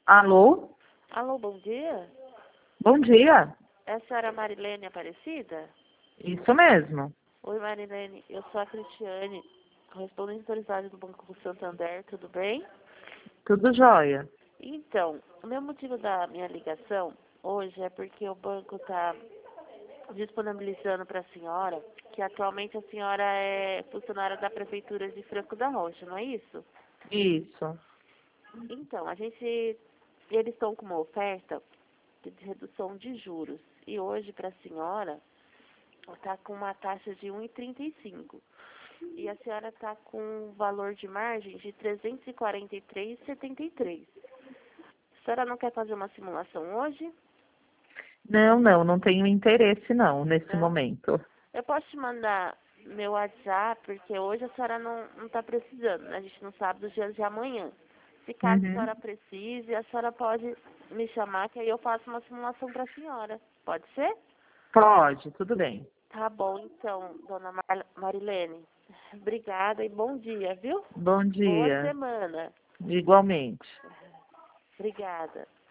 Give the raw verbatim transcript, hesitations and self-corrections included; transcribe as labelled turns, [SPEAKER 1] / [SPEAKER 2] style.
[SPEAKER 1] Alô?
[SPEAKER 2] Alô, bom dia.
[SPEAKER 1] Bom dia.
[SPEAKER 2] É a senhora Marilene Aparecida?
[SPEAKER 1] Isso mesmo.
[SPEAKER 2] Oi, Marilene. Eu sou a Cristiane, correspondente autorizada do Banco Santander, tudo bem?
[SPEAKER 1] Tudo jóia.
[SPEAKER 2] Então, o meu motivo da minha ligação hoje é porque o banco está disponibilizando para a senhora, que atualmente a senhora é funcionária da Prefeitura de Franco da Rocha, não é isso?
[SPEAKER 1] Isso.
[SPEAKER 2] Então, a gente, eles estão com uma oferta de redução de juros. E hoje, para a senhora, está com uma taxa de um vírgula trinta e cinco. E a senhora está com um valor de margem de trezentos e quarenta e três vírgula setenta e três. A senhora não quer fazer uma simulação hoje?
[SPEAKER 1] Não, não, não tenho interesse não, nesse
[SPEAKER 2] Não?
[SPEAKER 1] momento.
[SPEAKER 2] Eu posso te mandar meu WhatsApp, porque hoje a senhora não está precisando, né? A gente não sabe dos dias de amanhã. Se caso a
[SPEAKER 1] Uhum.
[SPEAKER 2] senhora precise, a senhora pode me chamar, que aí eu faço uma simulação para a senhora. Pode ser?
[SPEAKER 1] Pode, tudo bem.
[SPEAKER 2] Tá bom, então, dona Mar Marilene. Obrigada e bom dia, viu?
[SPEAKER 1] Bom
[SPEAKER 2] Boa
[SPEAKER 1] dia.
[SPEAKER 2] semana.
[SPEAKER 1] Igualmente.
[SPEAKER 2] Obrigada.